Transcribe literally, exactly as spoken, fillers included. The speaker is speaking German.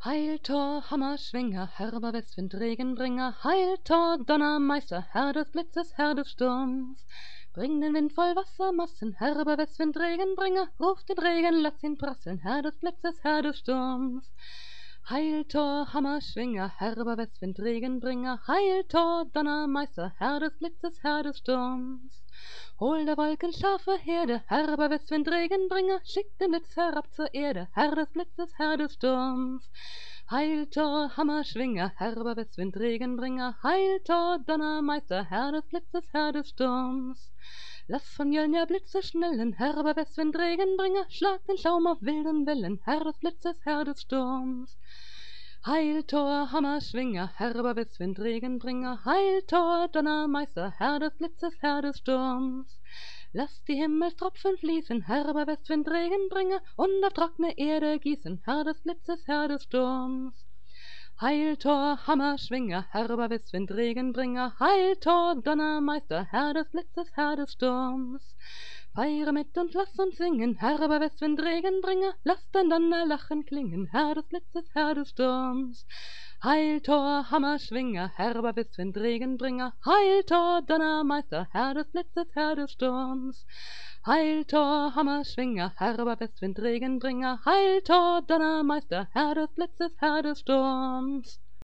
Heil-Tor, Hammerschwinger, herber Westwind, Regenbringer, Heil-Tor, Donnermeister, Herr des Blitzes, Herr des Sturms. Bring den Wind voll Wassermassen, herber Westwind, Regenbringer, ruf den Regen, lass ihn prasseln, Herr des Blitzes, Herr des Sturms. Heil-Tor, Hammerschwinger, herber Westwind, Regenbringer, Heil-Tor, Donnermeister, Herr des Blitzes, Herr des Sturms. Hol der Wolken scharfe Herde, herber Westwind, Regenbringer, schick den Blitz herab zur Erde, Herr des Blitzes, Herr des Sturms. Heil-Tor, Hammerschwinger, herber Westwind, Regenbringer, Heil-Tor, Donnermeister, Herr des Blitzes, Herr des Sturms. Lass von Mjölnir Blitze schnellen, herber Westwind, Regenbringer, schlag den Schaum auf wilden Wellen, Herr des Blitzes, Herr des Sturms. Heil-Tor, Hammerschwinger, herber Westwind, Regenbringer, Heil-Tor, Donnermeister, Herr des Blitzes, Herr des Sturms. Lass die Himmelstropfen fließen, herber Westwind, Regenbringer, und auf trockene Erde gießen, Herr des Blitzes, Herr des Sturms. Heil-Tor, Hammerschwinger, herber Westwind, Regenbringer, Heil-Tor, Donnermeister, Herr des Blitzes, Herr des Sturms. Feiere mit und lass uns singen, herber Westwind, Regenbringer, lass dein Donnerlachen klingen, Herr des Blitzes, Herr des Sturms. Heil-Tor, Hammerschwinger, herber Westwind, Regenbringer, Heil-Tor, Donnermeister, Herr des Blitzes, Herr des Sturms. Heil-Tor, Hammerschwinger, herber Westwind, Regenbringer, Heil-Tor, Donnermeister, Herr des Blitzes, Herr des Sturms.